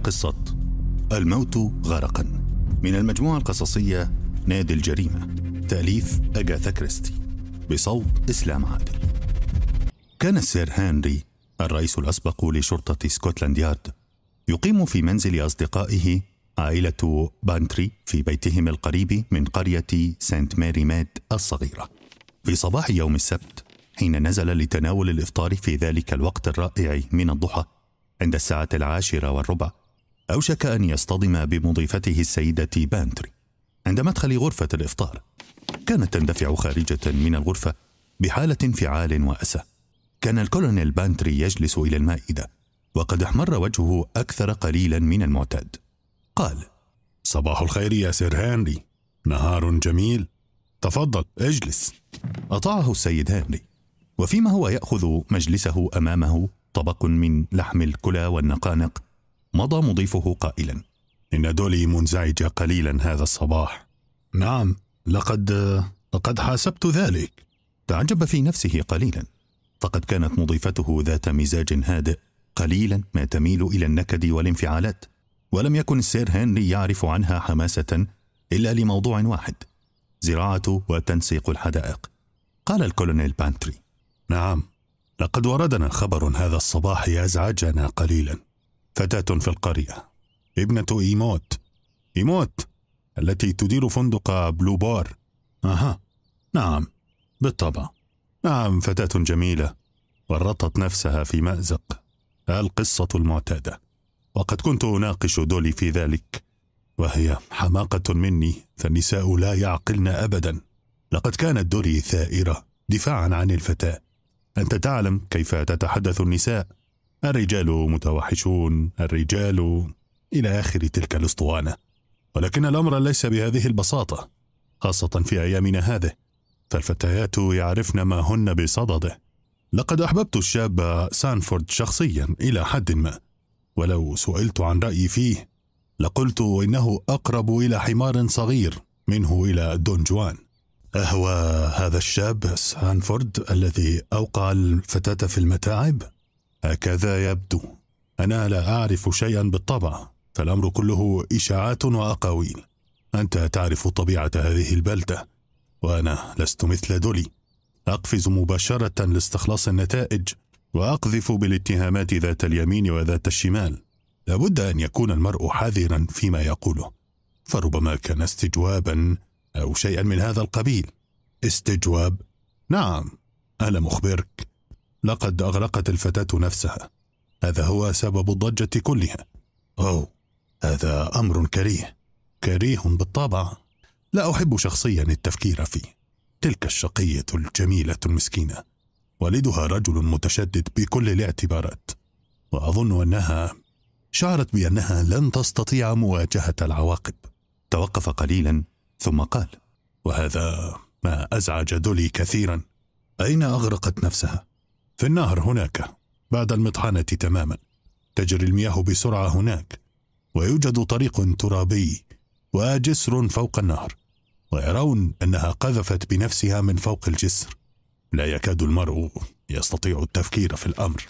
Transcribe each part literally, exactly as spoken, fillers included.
قصة الموت غرقا من المجموعة القصصية نادي الجريمة، تأليف أغاثا كريستي، بصوت إسلام عادل. كان السير هنري الرئيس الأسبق لشرطة سكوتلاند يارد يقيم في منزل أصدقائه عائلة بانتري في بيتهم القريب من قرية سانت ماري ماد الصغيرة في صباح يوم السبت، حين نزل لتناول الإفطار في ذلك الوقت الرائع من الضحى عند الساعة العاشرة والربع. أوشك أن يصطدم بمضيفته السيدة بانتري عند مدخل غرفة الإفطار. كانت تندفع خارجة من الغرفة بحالة انفعال وأسى. كان الكولونيل بانتري يجلس إلى المائدة وقد احمر وجهه أكثر قليلا من المعتاد. قال: صباح الخير يا سير هنري، نهار جميل، تفضل اجلس. أطاعه السيد هنري، وفيما هو يأخذ مجلسه أمامه طبق من لحم الكلى والنقانق، مضى مضيفه قائلا: إن دولي منزعجة قليلا هذا الصباح. نعم، لقد لقد حاسبت ذلك. تعجب في نفسه قليلا، فقد كانت مضيفته ذات مزاج هادئ قليلا ما تميل إلى النكد والانفعالات، ولم يكن السير هنري يعرف عنها حماسة إلا لموضوع واحد: زراعة وتنسيق الحدائق. قال الكولونيل بانتري: نعم، لقد وردنا خبر هذا الصباح يزعجنا قليلا. فتاة في القرية، ابنة إيموت إيموت التي تدير فندق بلو بار. أها، نعم بالطبع. نعم، فتاة جميلة ورطت نفسها في مأزق، القصة المعتادة. وقد كنت أناقش دولي في ذلك، وهي حماقة مني، فالنساء لا يعقلن أبدا. لقد كانت دولي ثائرة دفاعا عن الفتاة. أنت تعلم كيف تتحدث النساء: الرجال متوحشون، الرجال إلى آخر تلك الأسطوانة. ولكن الأمر ليس بهذه البساطة، خاصة في أيامنا هذه، فالفتيات يعرفن ما هن بصدده. لقد أحببت الشاب سانفورد شخصيا إلى حد ما، ولو سئلت عن رأيي فيه لقلت إنه أقرب إلى حمار صغير منه إلى دون جوان. أهو هذا الشاب سانفورد الذي أوقع الفتاة في المتاعب؟ هكذا يبدو. أنا لا أعرف شيئا بالطبع، فالأمر كله إشاعات وأقاويل. أنت تعرف طبيعة هذه البلدة، وأنا لست مثل دولي، أقفز مباشرة لاستخلاص النتائج وأقذف بالاتهامات ذات اليمين وذات الشمال. لابد أن يكون المرء حذرا فيما يقوله، فربما كان استجوابا أو شيئا من هذا القبيل. استجواب؟ نعم، أنا مخبرك، لقد أغرقت الفتاة نفسها. هذا هو سبب الضجة كلها. أوه، هذا أمر كريه. كريه بالطبع، لا أحب شخصيا التفكير فيه. تلك الشقية الجميلة المسكينة والدها رجل متشدد بكل الاعتبارات، وأظن أنها شعرت بأنها لن تستطيع مواجهة العواقب. توقف قليلا ثم قال: وهذا ما أزعج دولي كثيرا. أين أغرقت نفسها؟ في النهر هناك، بعد المطحنة تماما. تجري المياه بسرعة هناك، ويوجد طريق ترابي وجسر فوق النهر، ويرون أنها قذفت بنفسها من فوق الجسر. لا يكاد المرء يستطيع التفكير في الأمر.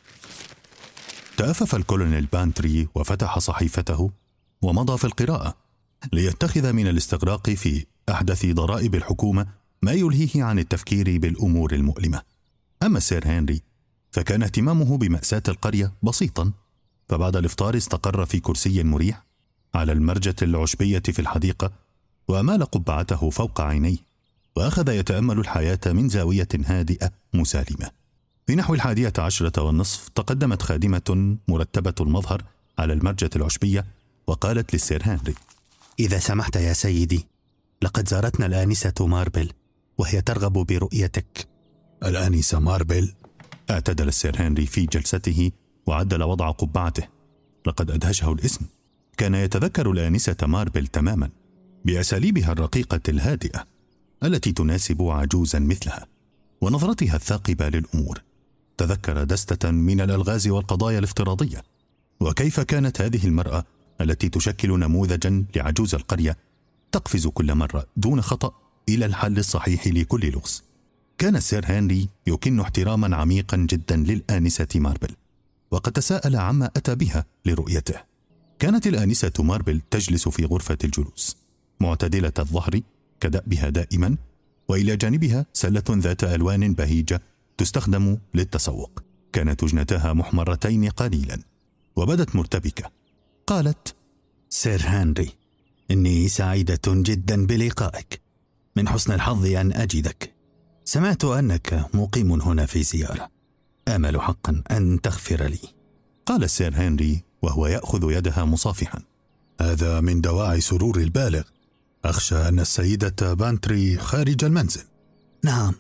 تأفف الكولونيل بانتري وفتح صحيفته ومضى في القراءة ليتخذ من الاستغراق في أحدث ضرائب الحكومة ما يلهيه عن التفكير بالأمور المؤلمة. أما سير هنري فكان اهتمامه بمأساة القرية بسيطا، فبعد الإفطار استقر في كرسي مريح على المرجة العشبية في الحديقة، وأمال قبعته فوق عينيه وأخذ يتأمل الحياة من زاوية هادئة مسالمة. في نحو الحادية عشرة والنصف تقدمت خادمة مرتبة المظهر على المرجة العشبية وقالت للسير هنري: إذا سمحت يا سيدي، لقد زارتنا الآنسة ماربل وهي ترغب برؤيتك. الآنسة ماربل؟ اعتدل السير هنري في جلسته وعدل وضع قبعته. لقد أدهشه الاسم. كان يتذكر الآنسة ماربل تماما بأساليبها الرقيقة الهادئة التي تناسب عجوزا مثلها ونظرتها الثاقبة للأمور. تذكر دستة من الألغاز والقضايا الافتراضية، وكيف كانت هذه المرأة التي تشكل نموذجا لعجوز القرية تقفز كل مرة دون خطأ إلى الحل الصحيح لكل لغز. كان السير هنري يكن احتراما عميقا جدا للآنسة ماربل، وقد تساءل عما أتى بها لرؤيته. كانت الآنسة ماربل تجلس في غرفة الجلوس معتدلة الظهر كدأبها دائما، وإلى جانبها سلة ذات ألوان بهيجة تستخدم للتسوق. كانت وجنتها محمرتين قليلا وبدت مرتبكة. قالت: سير هنري، إني سعيدة جدا بلقائك. من حسن الحظ أن أجدك. سمعت أنك مقيم هنا في زيارة. آمل حقا أن تغفر لي. قال السير هنري وهو يأخذ يدها مصافحا: هذا من دواعي سرور البالغ. أخشى أن السيدة بانتري خارج المنزل. نعم،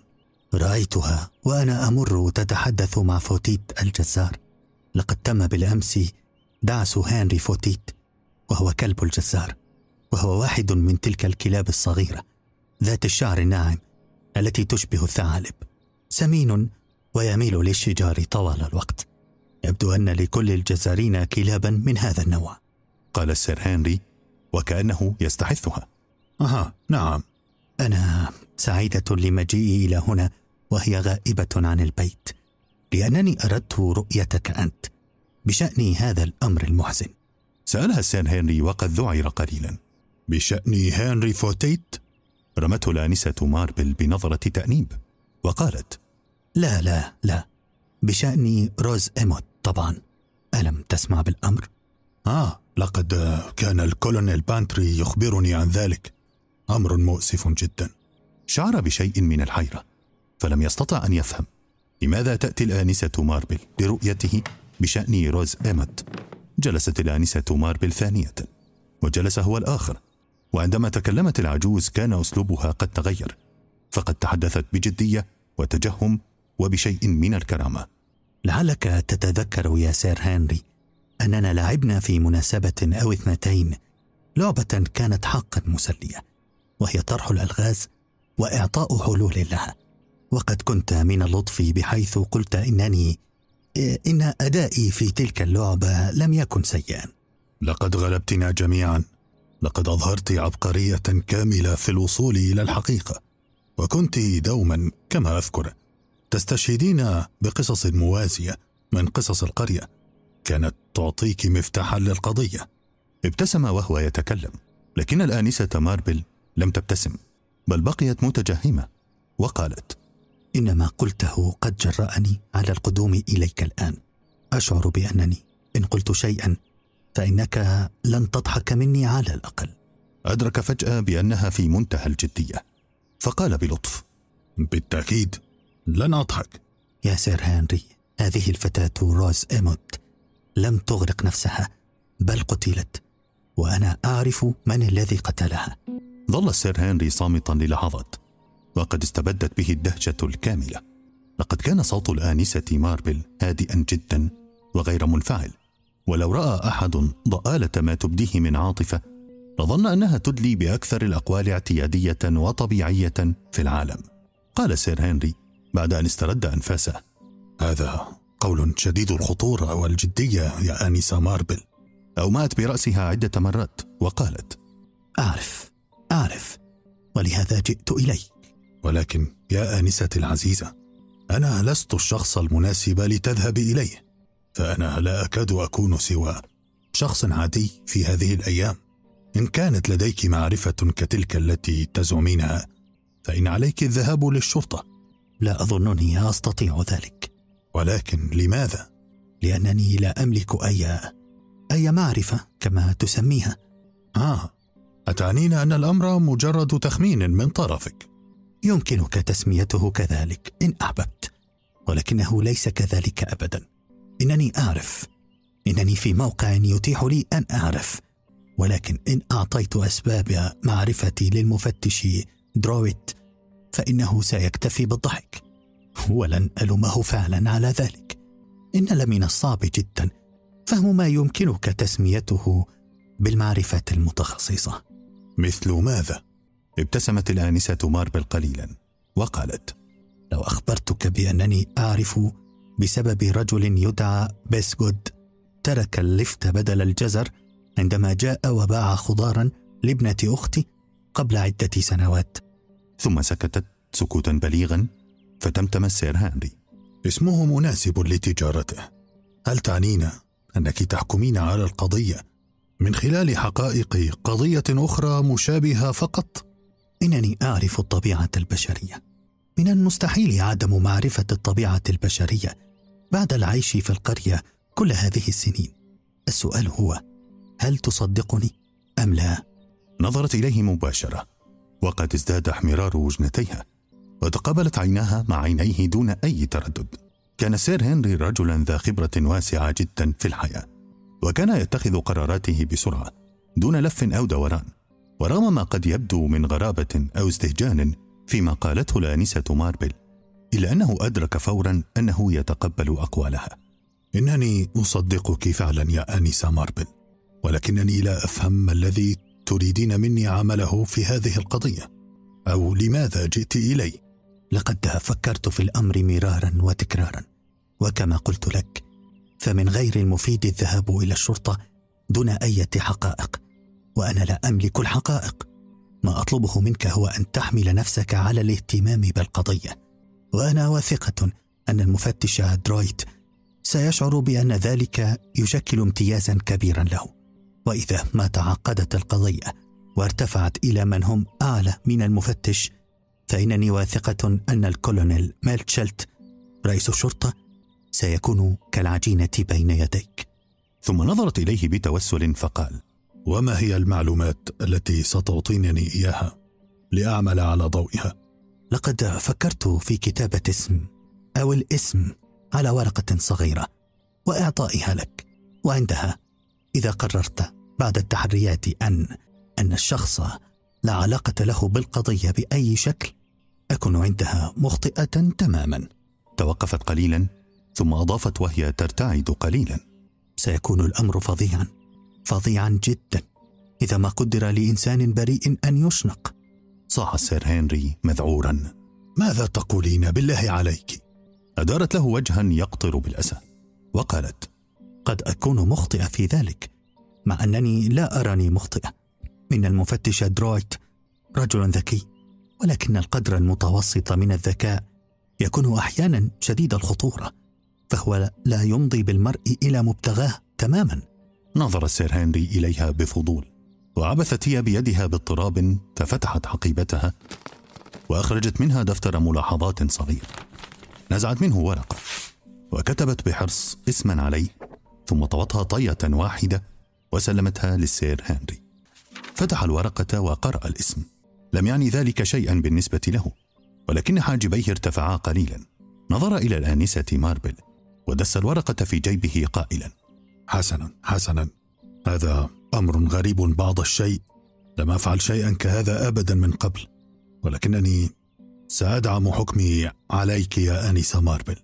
رأيتها وأنا أمر تتحدث مع فوتيت الجزار. لقد تم بالأمس دعس هنري فوتيت، وهو كلب الجزار، وهو واحد من تلك الكلاب الصغيرة ذات الشعر الناعم التي تشبه الثعالب، سمين ويميل للشجار طوال الوقت. يبدو أن لكل الجزارين كلابا من هذا النوع. قال السير هنري وكأنه يستحثها: أها، نعم. أنا سعيدة لمجيئي إلى هنا وهي غائبة عن البيت، لأنني أردت رؤيتك أنت بشأن هذا الأمر المحزن. سألها السير هنري وقد ذعر قليلا: بشأن هنري فوتيت؟ رمته الآنسة ماربل بنظرة تأنيب وقالت: لا لا لا، بشأن روز إيموت طبعا. ألم تسمع بالأمر؟ آه، لقد كان الكولونيل بانتري يخبرني عن ذلك. أمر مؤسف جدا. شعر بشيء من الحيرة، فلم يستطع أن يفهم لماذا تأتي الآنسة ماربل لرؤيته بشأن روز إيموت. جلست الآنسة ماربل ثانية، وجلس هو الآخر، وعندما تكلمت العجوز كان أسلوبها قد تغير، فقد تحدثت بجدية وتجهم وبشيء من الكرامة. لعلك تتذكر يا سير هنري أننا لعبنا في مناسبة أو اثنتين لعبة كانت حقا مسلية، وهي طرح الألغاز وإعطاء حلول لها. وقد كنت من اللطف بحيث قلت إنني إن أدائي في تلك اللعبة لم يكن سيئا. لقد غلبتنا جميعا. لقد أظهرت عبقرية كاملة في الوصول إلى الحقيقة، وكنت دوما كما أذكر تستشهدين بقصص موازية من قصص القرية كانت تعطيك مفتاحا للقضية. ابتسم وهو يتكلم، لكن الآنسة ماربل لم تبتسم، بل بقيت متجهمة وقالت: إنما قلته قد جرأني على القدوم إليك الآن. أشعر بأنني إن قلت شيئا فإنك لن تضحك مني على الأقل. أدرك فجأة بأنها في منتهى الجدية، فقال بلطف: بالتأكيد لن أضحك. يا سير هنري، هذه الفتاة روز إيموت لم تغرق نفسها، بل قتلت، وأنا أعرف من الذي قتلها. ظل السير هنري صامتا للحظات، وقد استبدت به الدهشة الكاملة. لقد كان صوت الآنسة ماربل هادئا جدا وغير منفعل، ولو رأى أحد ضآلة ما تبديه من عاطفة لظن أنها تدلي بأكثر الأقوال اعتيادية وطبيعية في العالم. قال سير هنري بعد أن استرد أنفاسه: هذا قول شديد الخطورة والجدية يا آنسة ماربل. أومأت برأسها عدة مرات وقالت: أعرف أعرف ولهذا جئت إليك. ولكن يا آنستي العزيزة، أنا لست الشخص المناسب لتذهب إليه، فأنا لا أكاد أكون سوى شخص عادي في هذه الأيام. إن كانت لديك معرفة كتلك التي تزعمينها فإن عليك الذهاب للشرطة. لا أظنني أستطيع ذلك. ولكن لماذا؟ لأنني لا أملك أي أي معرفة كما تسميها. آه، أتعنين أن الأمر مجرد تخمين من طرفك؟ يمكنك تسميته كذلك إن أحببت، ولكنه ليس كذلك أبدا. إنني أعرف، إنني في موقع يتيح لي أن أعرف، ولكن إن أعطيت أسباب معرفتي للمفتش درويت فإنه سيكتفي بالضحك، ولن ألومه فعلا على ذلك. إن لمن الصعب جدا فهم ما يمكنك تسميته بالمعرفة المتخصصة. مثل ماذا؟ ابتسمت الآنسة ماربل قليلا وقالت: لو أخبرتك بأنني أعرف بسبب رجل يدعى بيسغود ترك اللفت بدل الجزر عندما جاء وباع خضارا لابنة أختي قبل عدة سنوات. ثم سكتت سكوتا بليغا، فتمتم السير هنري: اسمه مناسب لتجارته. هل تعنين أنك تحكمين على القضية من خلال حقائق قضية أخرى مشابهة فقط؟ إنني أعرف الطبيعة البشرية. من المستحيل عدم معرفة الطبيعة البشرية بعد العيش في القرية كل هذه السنين. السؤال هو: هل تصدقني أم لا؟ نظرت إليه مباشرة، وقد ازداد احمرار وجنتيها، وتقابلت عيناها مع عينيه دون أي تردد. كان سير هنري رجلا ذا خبرة واسعة جدا في الحياة، وكان يتخذ قراراته بسرعة دون لف أو دوران. ورغم ما قد يبدو من غرابة أو استهجان فيما قالته الآنسة ماربل، إلا أنه أدرك فورا أنه يتقبل أقوالها. إنني أصدقك فعلا يا آنسة ماربل، ولكنني لا أفهم ما الذي تريدين مني عمله في هذه القضية، أو لماذا جئت إلي؟ لقد فكرت في الأمر مرارا وتكرارا، وكما قلت لك فمن غير المفيد الذهاب إلى الشرطة دون أي حقائق، وأنا لا أملك الحقائق. ما أطلبه منك هو أن تحمل نفسك على الاهتمام بالقضية، وأنا واثقة أن المفتش درويت سيشعر بأن ذلك يشكل امتيازا كبيرا له. وإذا ما تعقدت القضية وارتفعت إلى من هم أعلى من المفتش، فإنني واثقة أن الكولونيل ميلتشلت رئيس الشرطة سيكون كالعجينة بين يديك. ثم نظرت إليه بتوسل فقال: وما هي المعلومات التي ستعطينني إياها لأعمل على ضوئها؟ لقد فكرت في كتابة اسم أو الاسم على ورقة صغيرة وإعطائها لك، وعندها إذا قررت بعد التحريات أن أن الشخص لا علاقة له بالقضية بأي شكل، أكون عندها مخطئة تماما. توقفت قليلا ثم أضافت وهي ترتعد قليلا: سيكون الأمر فظيعا فظيعا جدا إذا ما قدر لإنسان بريء أن يشنق. صاح سير هنري مذعورا: ماذا تقولين بالله عليك؟ أدارت له وجها يقطر بالأسى وقالت: قد أكون مخطئة في ذلك، مع أنني لا أراني مخطئة. من المفتش درويت رجل ذكي، ولكن القدر المتوسط من الذكاء يكون أحيانا شديد الخطورة، فهو لا يمضي بالمرء إلى مبتغاه تماما. نظر سير هنري إليها بفضول، وعبثت هي بيدها باضطراب، ففتحت حقيبتها وأخرجت منها دفتر ملاحظات صغير. نزعت منه ورقة وكتبت بحرص اسما عليه، ثم طوتها طية واحدة وسلمتها للسير هنري. فتح الورقة وقرأ الاسم. لم يعني ذلك شيئا بالنسبة له، ولكن حاجبيه ارتفعا قليلا. نظر إلى الآنسة ماربل ودس الورقة في جيبه قائلا: حسنا حسنا، هذا أمر غريب بعض الشيء، لم أفعل شيئا كهذا أبدا من قبل، ولكنني سأدعم حكمي عليك يا آنسة ماربل.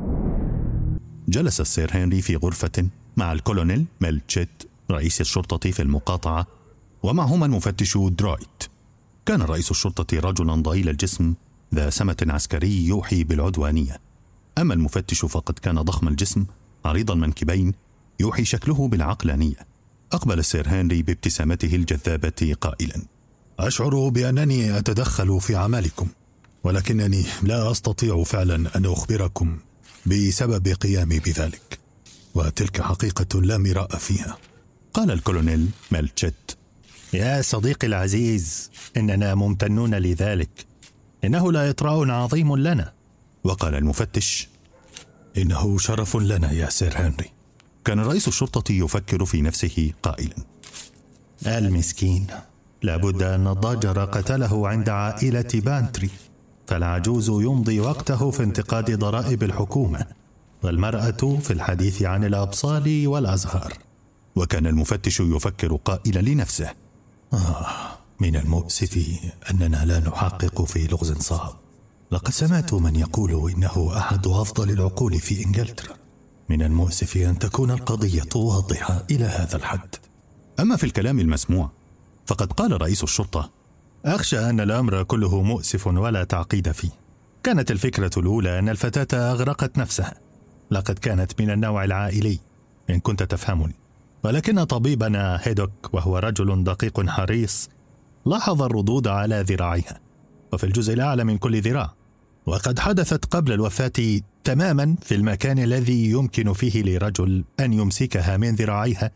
جلس السير هنري في غرفة مع الكولونيل ميلتشيت رئيس الشرطة في المقاطعة، ومعهما المفتش درويت. كان رئيس الشرطة رجلا ضئيل الجسم ذا سمت عسكري يوحي بالعدوانية، أما المفتش فقد كان ضخم الجسم عريض المنكبين يوحي شكله بالعقلانية. أقبل السير هنري بابتسامته الجذابة قائلا: أشعر بأنني أتدخل في عملكم، ولكنني لا أستطيع فعلا أن أخبركم بسبب قيامي بذلك، وتلك حقيقة لا مراء فيها. قال الكولونيل ميلتشيت: يا صديقي العزيز، إننا ممتنون لذلك، إنه لا إطراء عظيم لنا. وقال المفتش: إنه شرف لنا يا سير هنري. كان رئيس الشرطة يفكر في نفسه قائلا: المسكين، لابد أن الضجر قتله عند عائلة بانتري، فالعجوز يمضي وقته في انتقاد ضرائب الحكومة، والمرأة في الحديث عن الأبصال والأزهار. وكان المفتش يفكر قائلا لنفسه: آه من المؤسف أننا لا نحقق في لغز صعب. لقد سمعت من يقول إنه أحد أفضل العقول في إنجلترا. من المؤسف أن تكون القضية واضحة إلى هذا الحد. أما في الكلام المسموع فقد قال رئيس الشرطة: أخشى أن الأمر كله مؤسف ولا تعقيد فيه. كانت الفكرة الأولى أن الفتاة أغرقت نفسها، لقد كانت من النوع العائلي إن كنت تفهمني، ولكن طبيبنا هيدوك وهو رجل دقيق حريص لاحظ الردود على ذراعها، وفي الجزء الأعلى من كل ذراع، وقد حدثت قبل الوفاة تماما في المكان الذي يمكن فيه لرجل أن يمسكها من ذراعيها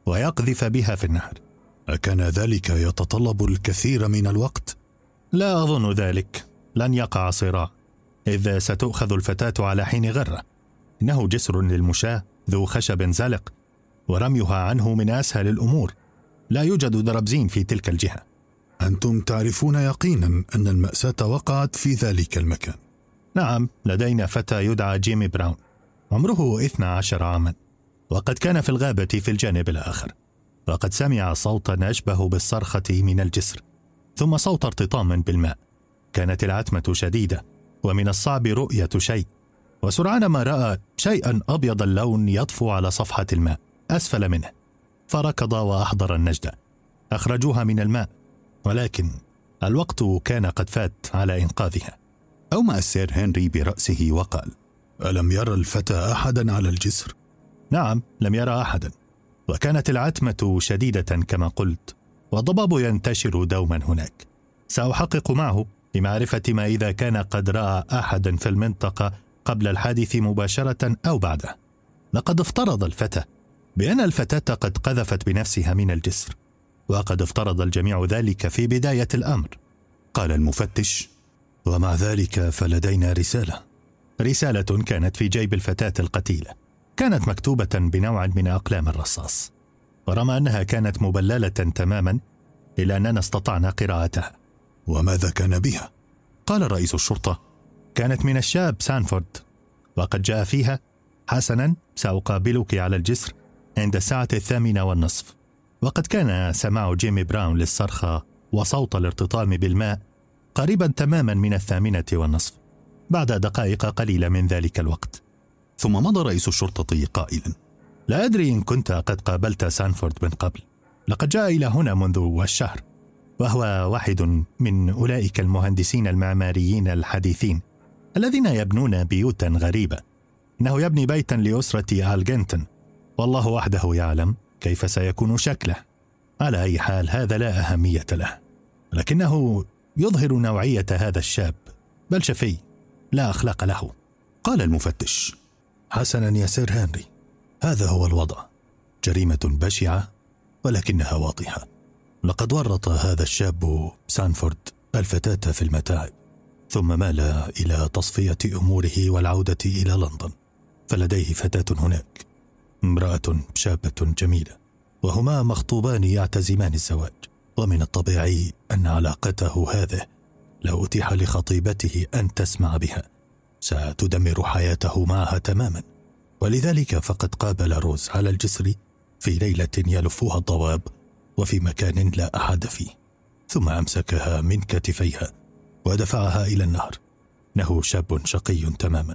ويقذف بها في النهر. أكان ذلك يتطلب الكثير من الوقت؟ لا أظن ذلك، لن يقع صراع، إذ ستؤخذ الفتاة على حين غرة. إنه جسر للمشاة ذو خشب زلق، ورميها عنه من أسهل الأمور. لا يوجد دربزين في تلك الجهة. أنتم تعرفون يقينا أن المأساة وقعت في ذلك المكان؟ نعم، لدينا فتى يدعى جيمي براون، عمره اثنى عشر عاما، وقد كان في الغابة في الجانب الآخر، وقد سمع صوتا أشبه بالصرخة من الجسر، ثم صوت ارتطام بالماء. كانت العتمة شديدة، ومن الصعب رؤية شيء، وسرعان ما رأى شيئا أبيض اللون يطفو على صفحة الماء أسفل منه، فركض وأحضر النجدة. أخرجوها من الماء، ولكن الوقت كان قد فات على إنقاذها. أومأ السير هنري برأسه وقال: ألم يرى الفتى أحدا على الجسر؟ نعم، لم يرى أحدا، وكانت العتمة شديدة كما قلت، والضباب ينتشر دوما هناك. سأحقق معه لمعرفة ما إذا كان قد رأى أحدا في المنطقة قبل الحادث مباشرة أو بعده. لقد افترض الفتى بأن الفتاة قد قذفت بنفسها من الجسر، وقد افترض الجميع ذلك في بداية الأمر. قال المفتش: ومع ذلك فلدينا رسالة. رسالة كانت في جيب الفتاة القتيلة، كانت مكتوبة بنوع من أقلام الرصاص، ورغم أنها كانت مبللة تماما إلا أننا استطعنا قراءتها. وماذا كان بها؟ قال رئيس الشرطة: كانت من الشاب سانفورد، وقد جاء فيها: حسنا، سأقابلك على الجسر عند الساعة الثامنة والنصف. وقد كان سماع جيمي براون للصرخة وصوت الارتطام بالماء قريبا تماما من الثامنة والنصف، بعد دقائق قليلة من ذلك الوقت. ثم مضى رئيس الشرطة قائلا: لا أدري إن كنت قد قابلت سانفورد من قبل، لقد جاء إلى هنا منذ الشهر، وهو واحد من أولئك المهندسين المعماريين الحديثين الذين يبنون بيوتا غريبة. إنه يبني بيتا لأسرة آل جنتون، والله وحده يعلم كيف سيكون شكله. على أي حال هذا لا أهمية له، لكنه يظهر نوعية هذا الشاب، بل شفي لا أخلاق له. قال المفتش: حسنا يا سير هنري، هذا هو الوضع. جريمة بشعة ولكنها واضحة. لقد ورط هذا الشاب سانفورد الفتاة في المتاعب، ثم مال إلى تصفية أموره والعودة إلى لندن، فلديه فتاة هناك، امرأة شابة جميلة، وهما مخطوبان يعتزمان الزواج. ومن الطبيعي أن علاقته هذه لو أتيح لخطيبته أن تسمع بها ستدمر حياته معها تماما، ولذلك فقد قابل روز على الجسر في ليلة يلفها الضباب وفي مكان لا أحد فيه، ثم أمسكها من كتفيها ودفعها إلى النهر. إنه شاب شقي تماما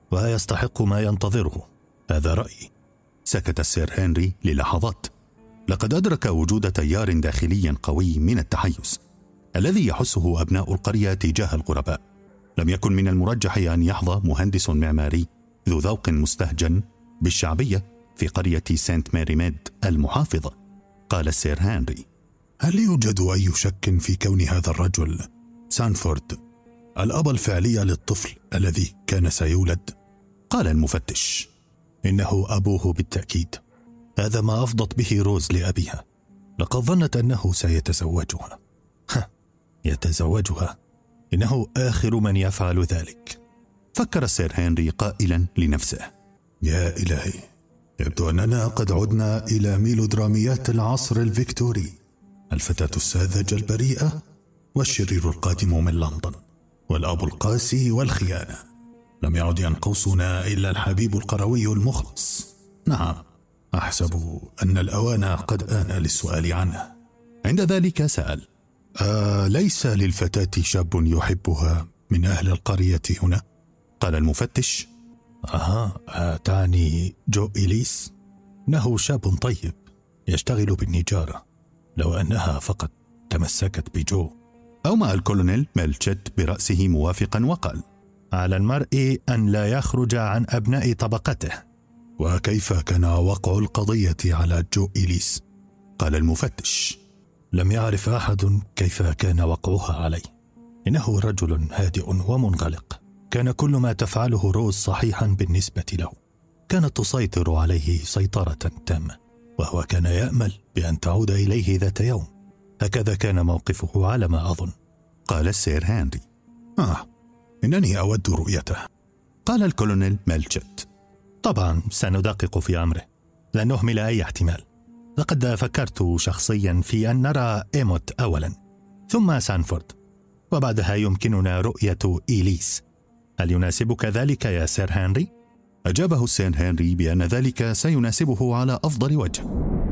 ويستحق ما ينتظره، هذا رأيي. سكت السير هنري للحظات. لقد أدرك وجود تيار داخلي قوي من التحيز الذي يحسه أبناء القرية تجاه الغرباء. لم يكن من المرجح أن يحظى مهندس معماري ذو ذوق مستهجن بالشعبية في قرية سانت ماري ميد المحافظة. قال السير هنري: هل يوجد أي شك في كون هذا الرجل سانفورد الأب الفعلي للطفل الذي كان سيولد؟ قال المفتش: إنه أبوه بالتأكيد. هذا ما أفضت به روز لأبيها، لقد ظنت أنه سيتزوجها. ها، يتزوجها؟ إنه آخر من يفعل ذلك. فكر السير هنري قائلا لنفسه: يا إلهي، يبدو أننا قد عدنا إلى ميلودراميات العصر الفيكتوري. الفتاة الساذجة البريئة والشرير القادم من لندن والأب القاسي والخيانة. لم يعد ينقصنا إلا الحبيب القروي المخلص. نعم، أحسب أن الأوان قد آن للسؤال عنه. عند ذلك سأل: آه ليس للفتاة شاب يحبها من أهل القرية هنا؟ قال المفتش: أها، تعني جو إليس؟ إنه شاب طيب يشتغل بالنجارة. لو أنها فقط تمسكت بجو. أومأ الكولونيل ميلتشيت برأسه موافقا وقال: على المرء أن لا يخرج عن أبناء طبقته. وكيف كان وقع القضية على جو إليس؟ قال المفتش: لم يعرف أحد كيف كان وقعها عليه. إنه رجل هادئ ومنغلق، كان كل ما تفعله روز صحيحا بالنسبة له، كانت تسيطر عليه سيطرة تامة، وهو كان يأمل بأن تعود إليه ذات يوم. هكذا كان موقفه على ما أظن. قال السير هنري. آه إنني أود رؤيته. قال الكولونيل ميلتشت. طبعا سندقق في أمره، لن نهمل أي احتمال. لقد فكرت شخصيا في أن نرى إيموت أولا ثم سانفورد، وبعدها يمكننا رؤية إيليس. هل يناسبك ذلك يا سير هنري؟ أجابه السير هنري بأن ذلك سيناسبه على أفضل وجه.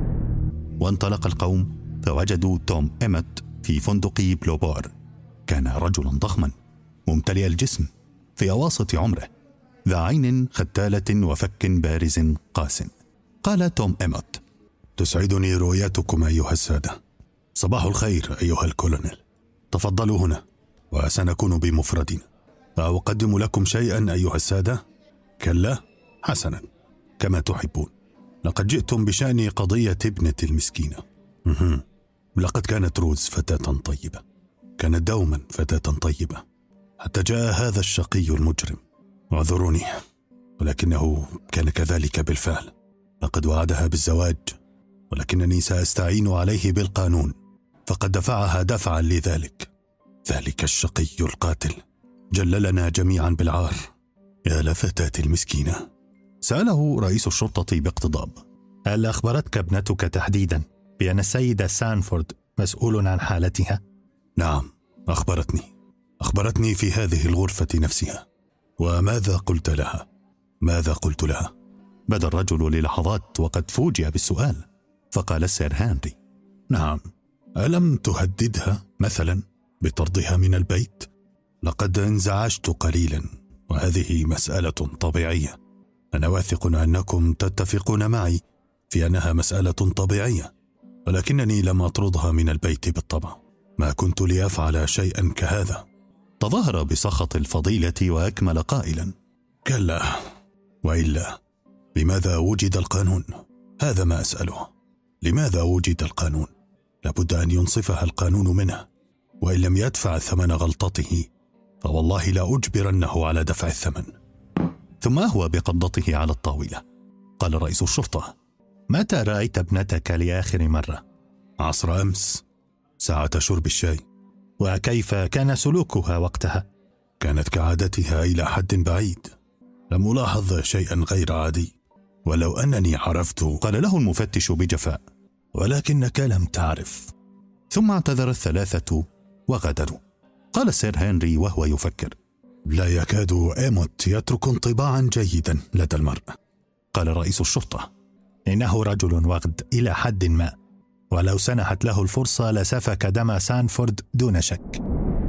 وانطلق القوم فوجدوا توم إيموت في فندق بلوبور. كان رجلا ضخما ممتلئ الجسم في أواسط عمره، ذا عين ختالة وفك بارز قاس. قال توم إيموت: تسعدني رؤيتكم أيها السادة. صباح الخير أيها الكولونيل. تفضلوا هنا وسنكون بمفردنا. أقدم لكم شيئا أيها السادة؟ كلا؟ حسنا، كما تحبون. لقد جئتم بشأن قضية ابنة المسكينة. مه. لقد كانت روز فتاة طيبة، كانت دوما فتاة طيبة، حتى جاء هذا الشقي المجرم. اعذروني، ولكنه كان كذلك بالفعل. لقد وعدها بالزواج، ولكنني سأستعين عليه بالقانون، فقد دفعها دفعا لذلك. ذلك الشقي القاتل جللنا جميعا بالعار. يا لفتاة المسكينة. سأله رئيس الشرطة باقتضاب: هل أخبرتك ابنتك تحديدا بأن السيدة سانفورد مسؤول عن حالتها؟ نعم، أخبرتني أخبرتني في هذه الغرفة نفسها. وماذا قلت لها؟ ماذا قلت لها؟ بدا الرجل للحظات وقد فوجئ بالسؤال، فقال السير هنري: نعم. ألم تهددها مثلا بطردها من البيت؟ لقد انزعجت قليلا، وهذه مسألة طبيعية. أنا واثق أنكم تتفقون معي في أنها مسألة طبيعية، ولكنني لم أطردها من البيت بالطبع. ما كنت لأفعل شيئا كهذا. تظاهر بسخط الفضيلة وأكمل قائلا: كلا، وإلا لماذا وجد القانون؟ هذا ما أسأله. لماذا وجد القانون؟ لابد أن ينصفها القانون منه، وإن لم يدفع ثمن غلطته فوالله لا أجبرنه على دفع الثمن. ثم أهوى بقبضته على الطاولة. قال رئيس الشرطة: متى رأيت ابنتك لآخر مرة؟ عصر أمس، ساعة شرب الشاي. وكيف كان سلوكها وقتها؟ كانت كعادتها إلى حد بعيد، لم ألاحظ شيئا غير عادي، ولو أنني عرفت. قال له المفتش بجفاء: ولكنك لم تعرف. ثم اعتذر الثلاثة وغادروا. قال السير هنري وهو يفكر: لا يكاد إيموت يترك انطباعا جيدا لدى المرأة. قال رئيس الشرطة: إنه رجل وغد إلى حد ما، ولو سنحت له الفرصة لسفك دم سانفورد دون شك.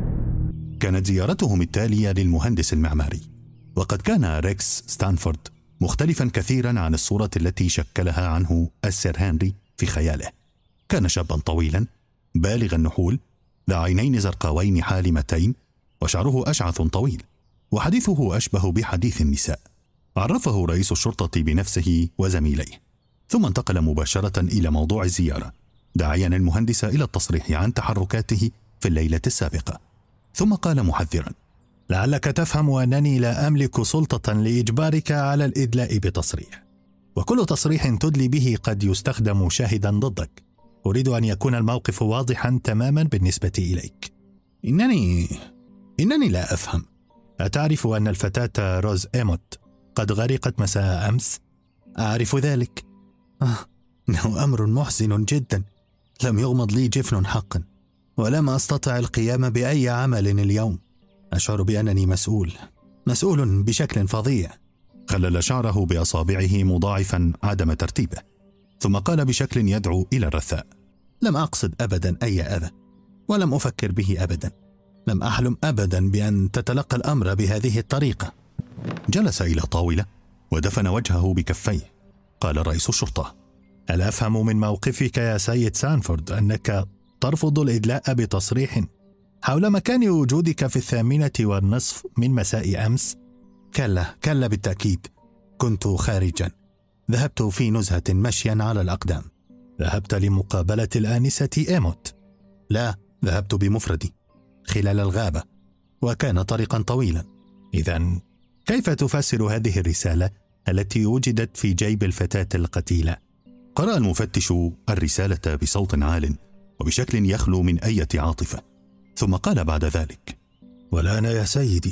كانت زيارتهم التالية للمهندس المعماري، وقد كان ريكس ستانفورد مختلفا كثيرا عن الصورة التي شكلها عنه السير هنري في خياله. كان شابا طويلا بالغ النحول، ذا عينين زرقاوين حالمتين، وشعره أشعث طويل، وحديثه أشبه بحديث النساء. عرفه رئيس الشرطة بنفسه وزميليه، ثم انتقل مباشرة إلى موضوع الزيارة، داعيا المهندس إلى التصريح عن تحركاته في الليلة السابقة. ثم قال محذرا: لعلك تفهم أنني لا أملك سلطة لإجبارك على الإدلاء بتصريح، وكل تصريح تدلي به قد يستخدم شاهدا ضدك. أريد أن يكون الموقف واضحا تماما بالنسبة إليك. إنني إنني لا أفهم. أتعرف أن الفتاة روز إيموت قد غرقت مساء أمس؟ أعرف ذلك. آه، إنه أمر محزن جدا. لم يغمض لي جفن حقا، ولم أستطع القيام بأي عمل اليوم. أشعر بأنني مسؤول مسؤول بشكل فظيع. خلل شعره بأصابعه مضاعفا عدم ترتيبه، ثم قال بشكل يدعو إلى الرثاء: لم أقصد أبدا أي أذى، ولم أفكر به أبدا. لم أحلم أبدا بأن تتلقى الأمر بهذه الطريقة. جلس إلى طاولة ودفن وجهه بكفيه. قال رئيس الشرطة: هل أفهم من موقفك يا سيد سانفورد أنك ترفض الإدلاء بتصريح حول مكان وجودك في الثامنة والنصف من مساء أمس؟ كلا كلا بالتأكيد. كنت خارجا، ذهبت في نزهة مشيا على الأقدام. ذهبت لمقابلة الآنسة إيموت؟ لا، ذهبت بمفردي خلال الغابة، وكان طريقا طويلا. إذن كيف تفسر هذه الرسالة التي وجدت في جيب الفتاة القتيلة؟ قرأ المفتش الرسالة بصوت عال وبشكل يخلو من أي عاطفة، ثم قال بعد ذلك: والآن يا سيدي،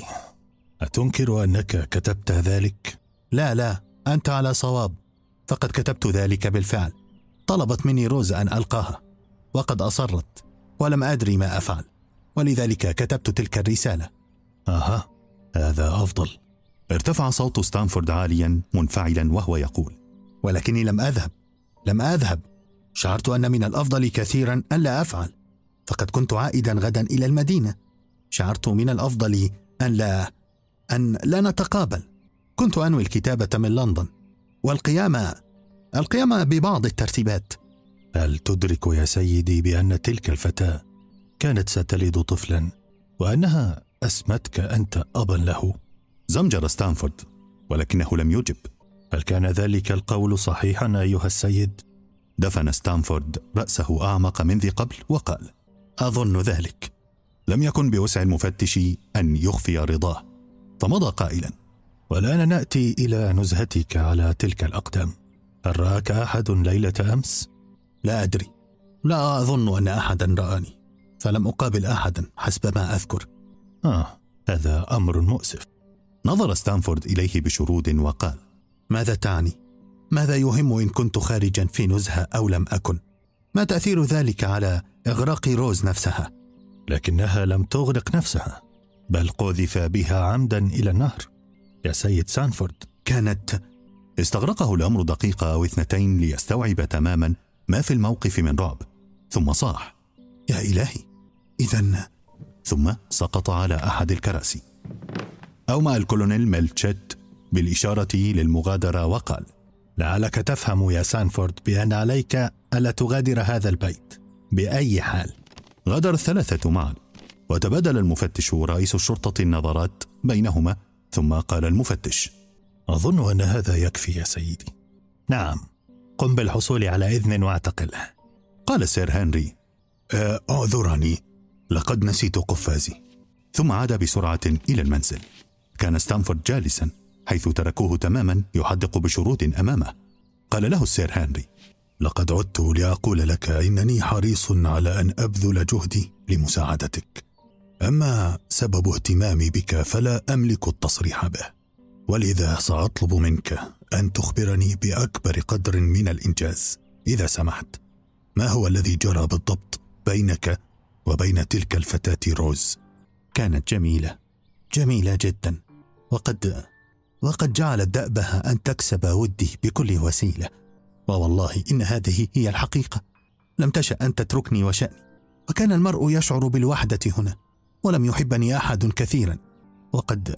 أتنكر أنك كتبت ذلك؟ لا لا، أنت على صواب، فقد كتبت ذلك بالفعل. طلبت مني روز أن ألقاها وقد أصرت، ولم أدري ما أفعل، ولذلك كتبت تلك الرسالة. أها، هذا أفضل. ارتفع صوت ستانفورد عاليا منفعلا وهو يقول: ولكني لم أذهب لم أذهب شعرت أن من الأفضل كثيرا ألا أفعل، فقد كنت عائدا غدا إلى المدينة. شعرت من الأفضل أن لا أن لا نتقابل. كنت أنوي الكتابة من لندن والقيام القيام ببعض الترتيبات. هل تدرك يا سيدي بأن تلك الفتاة كانت ستلد طفلا وأنها أسمتك أنت أبا له؟ زمجر ستانفورد ولكنه لم يجب. هل كان ذلك القول صحيحا أيها السيد؟ دفن ستانفورد رأسه أعمق من ذي قبل وقال: أظن ذلك. لم يكن بوسع المفتش أن يخفي رضاه، فمضى قائلا: والآن نأتي إلى نزهتك على تلك الأقدام. هل رآك أحد ليلة أمس؟ لا أدري، لا أظن أن أحدا رآني، فلم أقابل أحدا حسب ما أذكر. آه، هذا أمر مؤسف. نظر ستانفورد إليه بشرود وقال: ماذا تعني؟ ماذا يهم إن كنت خارجا في نزهة أو لم أكن؟ ما تأثير ذلك على إغراق روز نفسها؟ لكنها لم تغرق نفسها، بل قذف بها عمدا إلى النهر يا سيد ستانفورد. كانت استغرقه الأمر دقيقة أو اثنتين ليستوعب تماما ما في الموقف من رعب، ثم صاح: يا إلهي، إذن. ثم سقط على أحد الكراسي. أومأ الكولونيل ميلتشيت بالإشارة للمغادرة وقال: لعلك تفهم يا سانفورد بأن عليك ألا تغادر هذا البيت بأي حال. غادر الثلاثة معا، وتبادل المفتش ورئيس الشرطة النظرات بينهما، ثم قال المفتش: أظن أن هذا يكفي يا سيدي. نعم، قم بالحصول على إذن واعتقله. قال سير هنري: أعذرني، لقد نسيت قفازي. ثم عاد بسرعة إلى المنزل. كان ستانفورد جالسا حيث تركوه تماما يحدق بشرود أمامه. قال له السير هنري: لقد عدت لأقول لك إنني حريص على أن أبذل جهدي لمساعدتك، أما سبب اهتمامي بك فلا أملك التصريح به، ولذا سأطلب منك أن تخبرني بأكبر قدر من الإنجاز إذا سمحت. ما هو الذي جرى بالضبط بينك وبين تلك الفتاة روز؟ كانت جميلة جميلة جدا، وقد وقد جعلت دأبها أن تكسب ودي بكل وسيلة، ووالله إن هذه هي الحقيقة. لم تشأ أن تتركني وشأني، وكان المرء يشعر بالوحدة هنا، ولم يحبني أحد كثيرا، وقد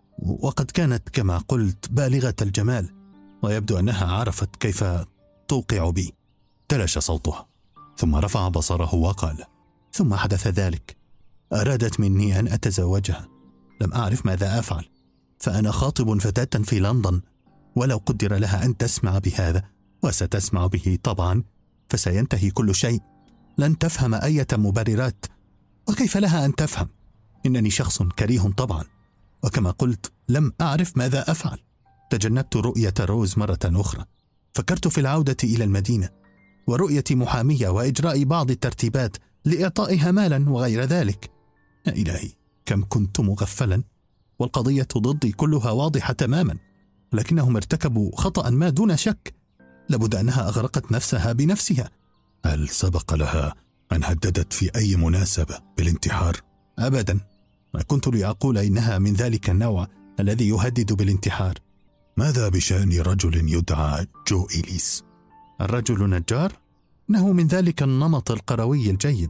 وقد كانت كما قلت بالغة الجمال، ويبدو أنها عرفت كيف توقع بي. تلاشى صوتها، ثم رفع بصره وقال: ثم حدث ذلك. أرادت مني أن أتزوجها، لم أعرف ماذا أفعل، فأنا خاطب فتاة في لندن، ولو قدر لها أن تسمع بهذا، وستسمع به طبعا، فسينتهي كل شيء. لن تفهم أي مبررات، وكيف لها أن تفهم؟ إنني شخص كريه طبعا، وكما قلت لم أعرف ماذا أفعل. تجنبت رؤية روز مرة أخرى، فكرت في العودة إلى المدينة ورؤية محامية وإجراء بعض الترتيبات لإعطائها مالا وغير ذلك. يا إلهي، كم كنت مغفلا، والقضية ضدي كلها واضحة تماما، لكنهم ارتكبوا خطأ ما دون شك. لابد أنها أغرقت نفسها بنفسها. هل سبق لها أن هددت في أي مناسبة بالانتحار؟ أبدا، ما كنت لأقول إنها من ذلك النوع الذي يهدد بالانتحار. ماذا بشأن رجل يدعى جو إليس؟ الرجل نجار؟ إنه من ذلك النمط القروي الجيد،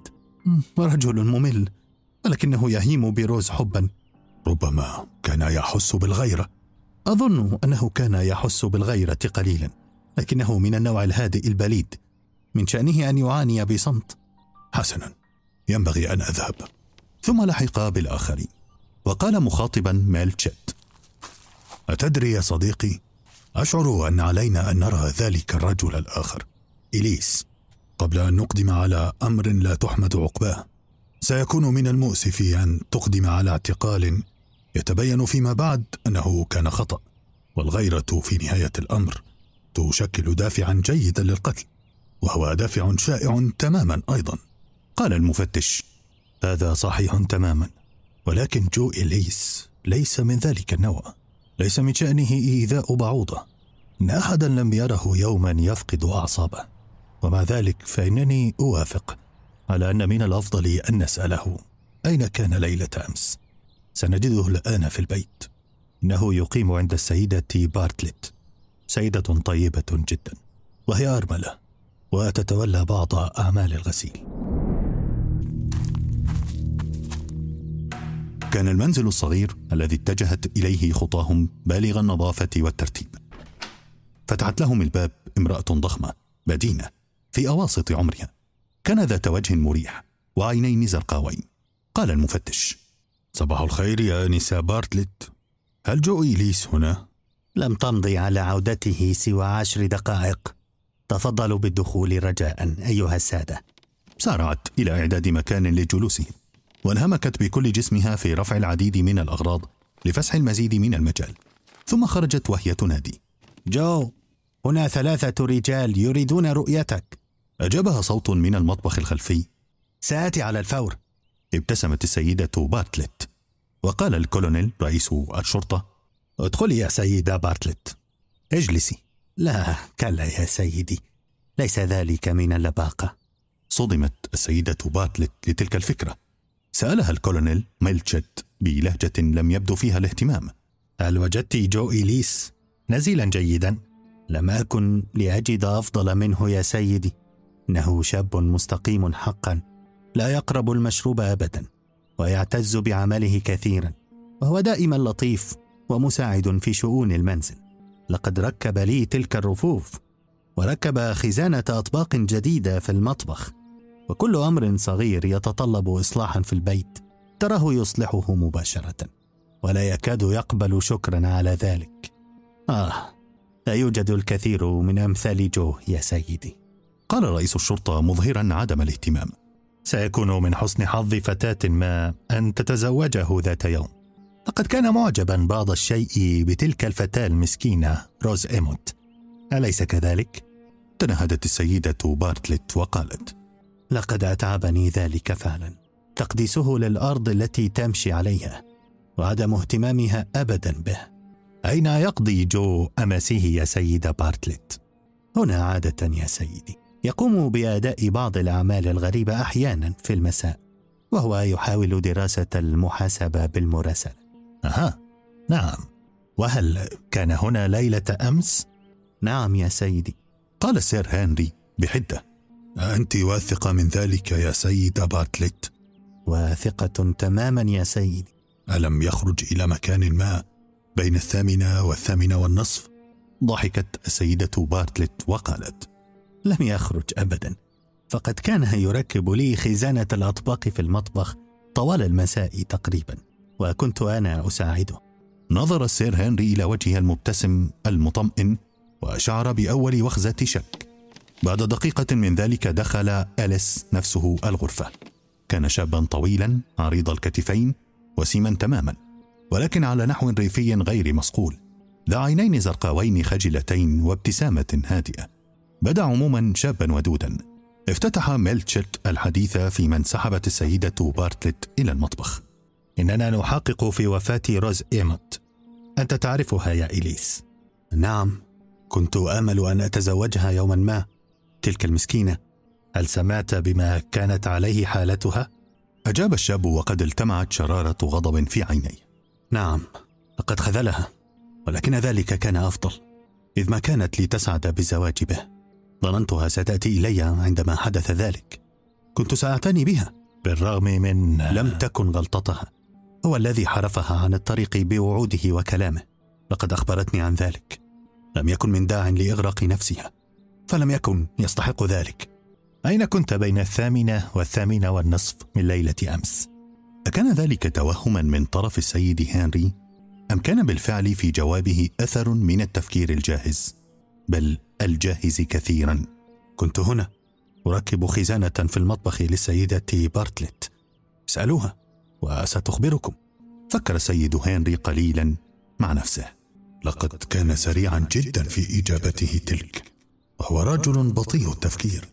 رجل ممل، ولكنه يهيم بروز حبا. ربما كان يحس بالغيرة. أظن أنه كان يحس بالغيرة قليلا، لكنه من النوع الهادئ البليد، من شأنه أن يعاني بصمت. حسنا، ينبغي أن أذهب. ثم لحق بالآخرين، وقال مخاطبا ميلتشيت: أتدري يا صديقي، أشعر أن علينا أن نرى ذلك الرجل الآخر إليس قبل أن نقدم على أمر لا تحمد عقباه. سيكون من المؤسف أن تقدم على اعتقال يتبين فيما بعد أنه كان خطأ، والغيرة في نهاية الأمر تشكل دافعا جيدا للقتل. وهو دافع شائع تماما أيضا. قال المفتش: هذا صحيح تماما، ولكن جو إليس ليس من ذلك النوع. ليس من شأنه إيذاء بعوضة، إن أحدا لم يره يوما يفقد أعصابه. ومع ذلك فإنني أوافق على أن من الأفضل أن نسأله أين كان ليلة أمس. سنجده الآن في البيت. إنه يقيم عند السيدة بارتلت، سيدة طيبة جدا، وهي أرملة وتتولى بعض أعمال الغسيل. كان المنزل الصغير الذي اتجهت إليه خطاهم بالغ النظافة والترتيب. فتحت لهم الباب امرأة ضخمة بدينة في أواسط عمرها، كان ذات وجه مريح وعينين زرقاوين. قال المفتش: صباح الخير يا أنسة بارتلت، هل جو إليس هنا؟ لم تمضي على عودته سوى عشر دقائق. تفضلوا بالدخول رجاء أيها السادة. سارعت إلى إعداد مكان لجلوسهم، وانهمكت بكل جسمها في رفع العديد من الأغراض لفسح المزيد من المجال، ثم خرجت وهي تنادي: جو، هنا ثلاثة رجال يريدون رؤيتك. أجابها صوت من المطبخ الخلفي: سآتي على الفور. ابتسمت السيدة بارتلت، وقال الكولونيل رئيس الشرطة: ادخلي يا سيدة بارتلت، اجلسي. لا كلا يا سيدي، ليس ذلك من اللباقة. صدمت السيدة بارتلت لتلك الفكرة. سألها الكولونيل ميلتشت بلهجة لم يبدو فيها الاهتمام: هل وجدت جو إليس نزيلا جيدا؟ لم أكن لأجد أفضل منه يا سيدي. إنه شاب مستقيم حقا، لا يقرب المشروب أبدا، ويعتز بعمله كثيرا، وهو دائما لطيف ومساعد في شؤون المنزل. لقد ركب لي تلك الرفوف، وركب خزانة أطباق جديدة في المطبخ، وكل أمر صغير يتطلب إصلاحا في البيت تراه يصلحه مباشرة، ولا يكاد يقبل شكرا على ذلك. آه، لا يوجد الكثير من أمثال جو يا سيدي. قال رئيس الشرطة مظهرا عدم الاهتمام: سيكون من حسن حظ فتاة ما أن تتزوجه ذات يوم. لقد كان معجبا بعض الشيء بتلك الفتاة المسكينة روز إيموت، أليس كذلك؟ تنهدت السيدة بارتلت وقالت: لقد أتعبني ذلك فعلا، تقديسه للأرض التي تمشي عليها، وعدم اهتمامها أبدا به. أين يقضي جو أمسيه يا سيدة بارتلت؟ هنا عادة يا سيدي، يقوم بأداء بعض الأعمال الغريبة أحيانا في المساء، وهو يحاول دراسة المحاسبة بالمراسلة. أها، نعم. وهل كان هنا ليلة أمس؟ نعم يا سيدي. قال السير هنري بحدة: أنت واثقة من ذلك يا سيدة بارتلت؟ واثقة تماما يا سيدي. ألم يخرج إلى مكان ما بين الثامنة والثامنة والنصف؟ ضحكت السيدة بارتلت وقالت: لم يخرج أبدا، فقد كان يركب لي خزانة الأطباق في المطبخ طوال المساء تقريبا، وكنت أنا أساعده. نظر السير هنري إلى وجهها المبتسم المطمئن، وشعر بأول وخزة شك. بعد دقيقة من ذلك دخل أليس نفسه الغرفة. كان شابا طويلا عريض الكتفين وسيما تماما، ولكن على نحو ريفي غير مصقول، ذا عينين زرقاوين خجلتين وابتسامة هادئة. بدا عموما شابا ودودا. افتتح ميلتشت الحديث فيما انسحبت السيدة بارتلت إلى المطبخ. إننا نحقق في وفاة روز إيموت. أنت تعرفها يا إليس؟ نعم، كنت آمل أن أتزوجها يوما ما. تلك المسكينة. هل سمعت بما كانت عليه حالتها؟ أجاب الشاب وقد التمعت شرارة غضب في عينيه. نعم، لقد خذلها، ولكن ذلك كان أفضل، إذ ما كانت لتسعد بالزواج به. ظننتها ستأتي إلي عندما حدث ذلك، كنت سأعتني بها بالرغم من... لم تكن غلطتها، هو الذي حرفها عن الطريق بوعوده وكلامه. لقد أخبرتني عن ذلك. لم يكن من داع لإغراق نفسها، فلم يكن يستحق ذلك. أين كنت بين الثامنة والثامنة والنصف من ليلة أمس؟ أكان ذلك توهما من طرف السيد هنري، أم كان بالفعل في جوابه أثر من التفكير الجاهز، بل الجاهز كثيرا؟ كنت هنا أركب خزانة في المطبخ للسيدة بارتلت، اسألوها وستخبركم. فكر السيد هنري قليلا مع نفسه. لقد كان سريعا جدا في إجابته تلك، وهو رجل بطيء التفكير.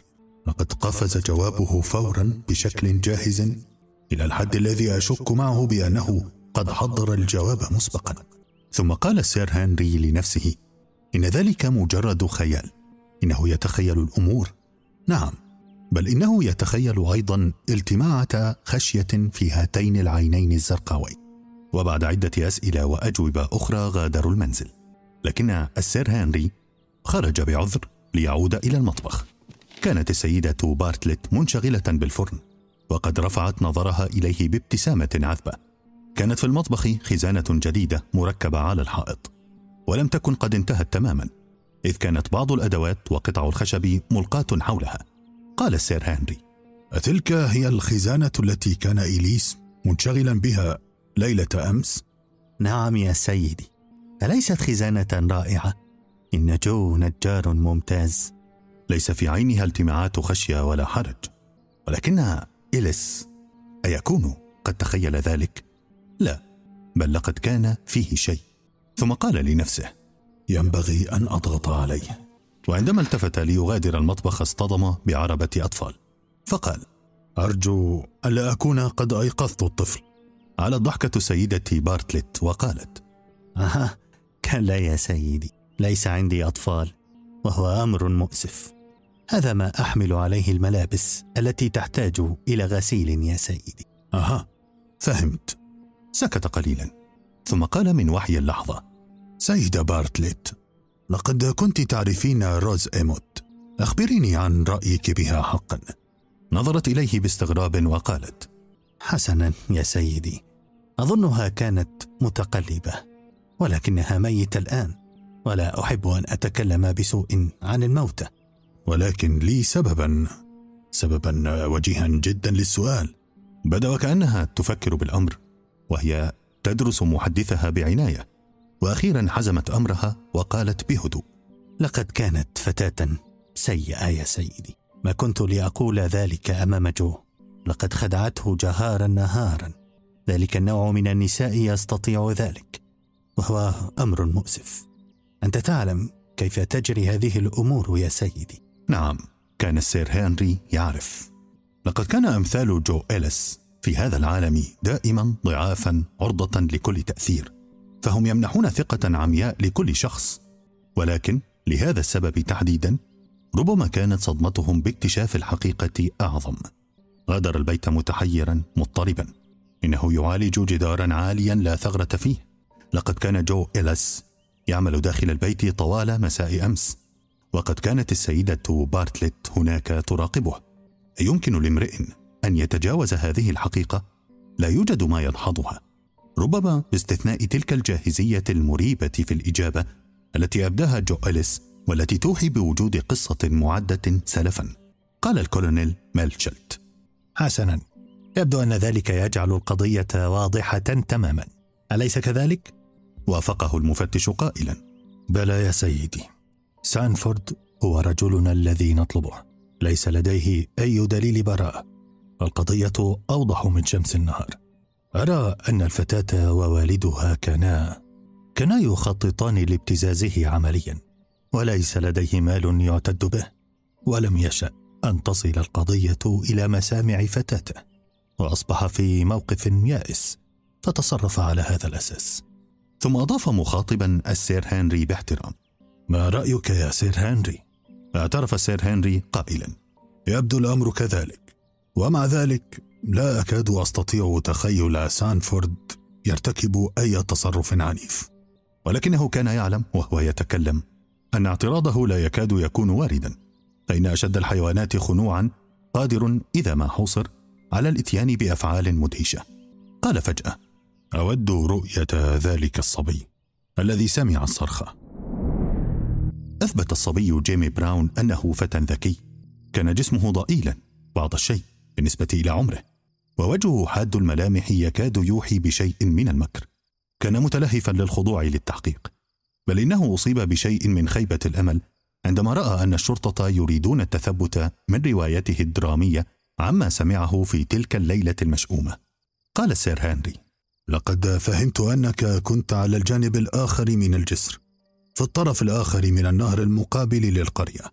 لقد قفز جوابه فورا بشكل جاهز إلى الحد الذي أشك معه بأنه قد حضر الجواب مسبقا. ثم قال السير هنري لنفسه إن ذلك مجرد خيال، إنه يتخيل الأمور. نعم، بل إنه يتخيل أيضا التماعة خشية في هاتين العينين الزرقاوين. وبعد عدة أسئلة وأجوبة أخرى غادروا المنزل، لكن السير هنري خرج بعذر ليعود إلى المطبخ. كانت السيدة بارتلت منشغلة بالفرن، وقد رفعت نظرها إليه بابتسامة عذبة. كانت في المطبخ خزانة جديدة مركبة على الحائط، ولم تكن قد انتهت تماما، إذ كانت بعض الأدوات وقطع الخشب ملقاة حولها. قال السير هنري: أتلك هي الخزانة التي كان إليس منشغلا بها ليلة أمس؟ نعم يا سيدي، أليست خزانة رائعة؟ إن جو نجار ممتاز. ليس في عينها التماعات خشية ولا حرج، ولكن إليس أيكون قد تخيل ذلك؟ لا، بل لقد كان فيه شيء. ثم قال لنفسه: ينبغي أن أضغط عليه. وعندما التفت ليغادر المطبخ اصطدم بعربة أطفال، فقال: أرجو ألا أكون قد أيقظت الطفل. على الضحكة سيدة بارتلت وقالت: أها، كلا يا سيدي، ليس عندي أطفال، وهو أمر مؤسف. هذا ما أحمل عليه الملابس التي تحتاج إلى غسيل يا سيدي. أها، فهمت. سكت قليلا ثم قال من وحي اللحظة: سيدة بارتلت، لقد كنت تعرفين روز إيموت، أخبريني عن رأيك بها حقا. نظرت إليه باستغراب وقالت: حسنا يا سيدي، أظنها كانت متقلبة، ولكنها ميتة الآن، ولا أحب أن أتكلم بسوء عن الموتى. ولكن لي سببا سببا وجيها جدا للسؤال. بدا وكأنها تفكر بالأمر، وهي تدرس محدثها بعناية، وأخيرا حزمت أمرها وقالت بهدوء: لقد كانت فتاة سيئة يا سيدي، ما كنت لأقول ذلك أمام جو. لقد خدعته جهارا نهارا. ذلك النوع من النساء يستطيع ذلك، وهو أمر مؤسف. أنت تعلم كيف تجري هذه الأمور يا سيدي. نعم، كان السير هنري يعرف. لقد كان أمثال جو إليس في هذا العالم دائما ضعافا عرضة لكل تأثير، فهم يمنحون ثقة عمياء لكل شخص. ولكن لهذا السبب تحديدا ربما كانت صدمتهم باكتشاف الحقيقة أعظم. غادر البيت متحيرا مضطربا، إنه يعالج جدارا عاليا لا ثغرة فيه. لقد كان جو إليس يعمل داخل البيت طوال مساء أمس، وقد كانت السيدة بارتلت هناك تراقبه. أيمكن لامرئ أن يتجاوز هذه الحقيقة؟ لا يوجد ما يدحضها، ربما باستثناء تلك الجاهزية المريبة في الإجابة التي أبداها جو إليس، والتي توحي بوجود قصة معدة سلفا. قال الكولونيل ميلتشلت: حسنا، يبدو أن ذلك يجعل القضية واضحة تماما، أليس كذلك؟ وافقه المفتش قائلا: بلى يا سيدي، سانفورد هو رجلنا الذي نطلبه، ليس لديه أي دليل براءة. القضية أوضح من شمس النهار. أرى أن الفتاة ووالدها كانا كانا يخططان لابتزازه عمليا، وليس لديه مال يعتد به، ولم يشأ أن تصل القضية إلى مسامع فتاته، وأصبح في موقف يائس فتصرف على هذا الأساس. ثم أضاف مخاطبا السير هنري باحترام: ما رأيك يا سير هنري؟ اعترف السير هنري قائلا: يبدو الأمر كذلك، ومع ذلك لا أكاد أستطيع تخيل سانفورد يرتكب أي تصرف عنيف. ولكنه كان يعلم وهو يتكلم أن اعتراضه لا يكاد يكون واردا، فإن أشد الحيوانات خنوعا قادر إذا ما حوصر على الإتيان بأفعال مدهشة. قال فجأة: أود رؤية ذلك الصبي الذي سمع الصرخة. أثبت الصبي جيمي براون أنه فتى ذكي، كان جسمه ضئيلا بعض الشيء بالنسبة إلى عمره، ووجهه حاد الملامح يكاد يوحي بشيء من المكر. كان متلهفا للخضوع للتحقيق، بل إنه أصيب بشيء من خيبة الأمل عندما رأى أن الشرطة يريدون التثبت من روايته الدرامية عما سمعه في تلك الليلة المشؤومة. قال السير هنري: لقد فهمت أنك كنت على الجانب الآخر من الجسر، في الطرف الآخر من النهر المقابل للقرية.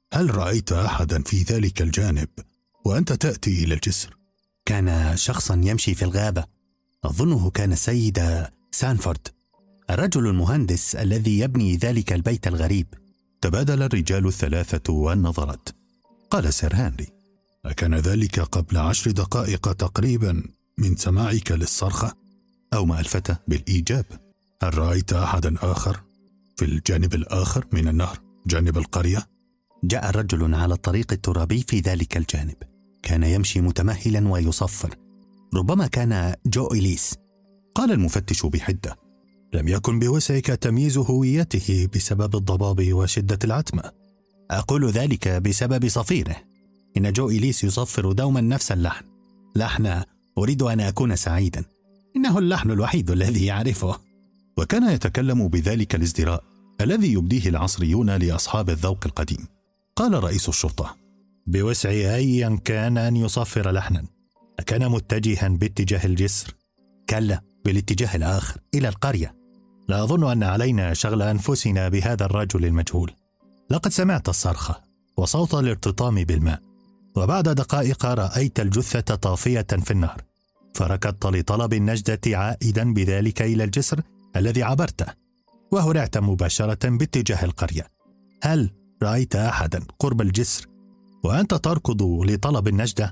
هل رأيت أحدا في ذلك الجانب وأنت تأتي إلى الجسر؟ كان شخصا يمشي في الغابة، أظنه كان السيد سانفورد، الرجل المهندس الذي يبني ذلك البيت الغريب. تبادل الرجال الثلاثة النظرات. قال سير هنري: أكان ذلك قبل عشر دقائق تقريبا من سماعك للصرخة؟ أومأ الفتى بالإيجاب. هل رأيت أحدا آخر في الجانب الآخر من النهر، جانب القرية؟ جاء رجل على الطريق الترابي في ذلك الجانب، كان يمشي متمهلا ويصفر، ربما كان جو إليس. قال المفتش بحدة: لم يكن بوسعك تمييز هويته بسبب الضباب وشدة العتمة. أقول ذلك بسبب صفيره، إن جو إليس يصفر دوما نفس اللحن، لحن أريد أن أكون سعيدا، إنه اللحن الوحيد الذي يعرفه. وكان يتكلم بذلك الازدراء الذي يبديه العصريون لأصحاب الذوق القديم. قال رئيس الشرطة: بوسع أيا كان أن يصفر لحنا. أكان متجها باتجاه الجسر؟ كلا، بالاتجاه الآخر إلى القرية. لا أظن أن علينا شغل أنفسنا بهذا الرجل المجهول. لقد سمعت الصرخة وصوت الارتطام بالماء، وبعد دقائق رأيت الجثة طافية في النهر، فركضت لطلب النجدة عائدا بذلك إلى الجسر الذي عبرته، وهرعت مباشرة باتجاه القرية. هل رأيت أحدا قرب الجسر وأنت تركض لطلب النجدة؟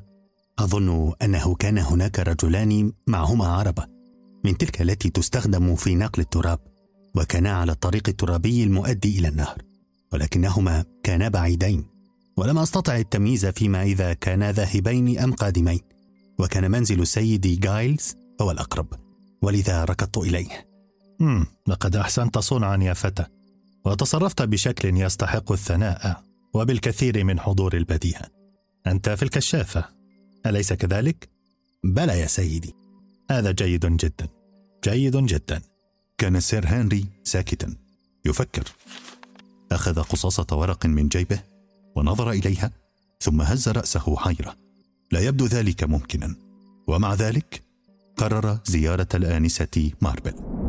أظن أنه كان هناك رجلان معهما عربة من تلك التي تستخدم في نقل التراب، وكانا على الطريق الترابي المؤدي إلى النهر، ولكنهما كانا بعيدين، ولم أستطع التمييز فيما إذا كانا ذاهبين أم قادمين، وكان منزل السيد جايلز هو الأقرب، ولذا ركضت إليه. مم. لقد أحسنت صنعا يا فتى، وتصرفت بشكل يستحق الثناء وبالكثير من حضور البديهة. أنت في الكشافة، أليس كذلك؟ بلى يا سيدي. هذا جيد جدا، جيد جدا. كان سير هنري ساكتا يفكر. أخذ قصاصة ورق من جيبه ونظر إليها، ثم هز رأسه حيرة. لا يبدو ذلك ممكنا، ومع ذلك قرر زيارة الآنسة ماربل.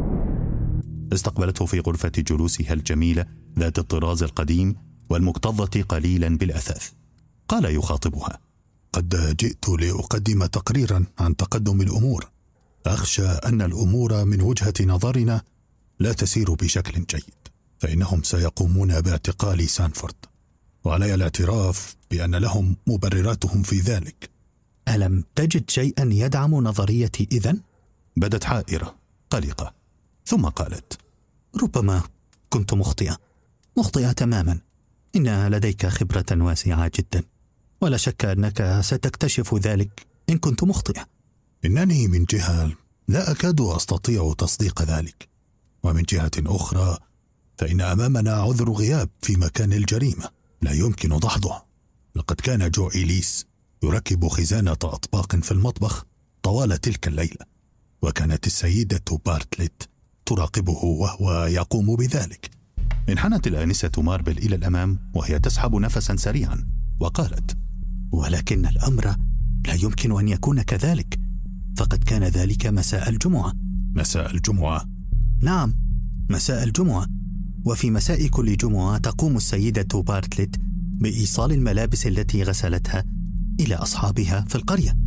استقبلته في غرفة جلوسها الجميلة ذات الطراز القديم والمكتظة قليلا بالأثاث. قال يخاطبها: قد جئت لأقدم تقريرا عن تقدم الأمور. أخشى أن الأمور من وجهة نظرنا لا تسير بشكل جيد، فإنهم سيقومون باعتقال سانفورد، وعلي الاعتراف بأن لهم مبرراتهم في ذلك. ألم تجد شيئا يدعم نظريتي إذن؟ بدت حائرة قلقة، ثم قالت: ربما كنت مخطئة مخطئة تماما. إن لديك خبرة واسعة جدا، ولا شك أنك ستكتشف ذلك إن كنت مخطئة. إنني من جهة لا أكاد أستطيع تصديق ذلك، ومن جهة أخرى فإن أمامنا عذر غياب في مكان الجريمة لا يمكن دحضه. لقد كان جو إليس يركب خزانة أطباق في المطبخ طوال تلك الليلة، وكانت السيدة بارتلت تراقبه وهو يقوم بذلك. انحنت الآنسة ماربل إلى الأمام وهي تسحب نفسا سريعا، وقالت: ولكن الأمر لا يمكن أن يكون كذلك، فقد كان ذلك مساء الجمعة. مساء الجمعة؟ نعم، مساء الجمعة. وفي مساء كل جمعة تقوم السيدة بارتلت بإيصال الملابس التي غسلتها إلى أصحابها في القرية.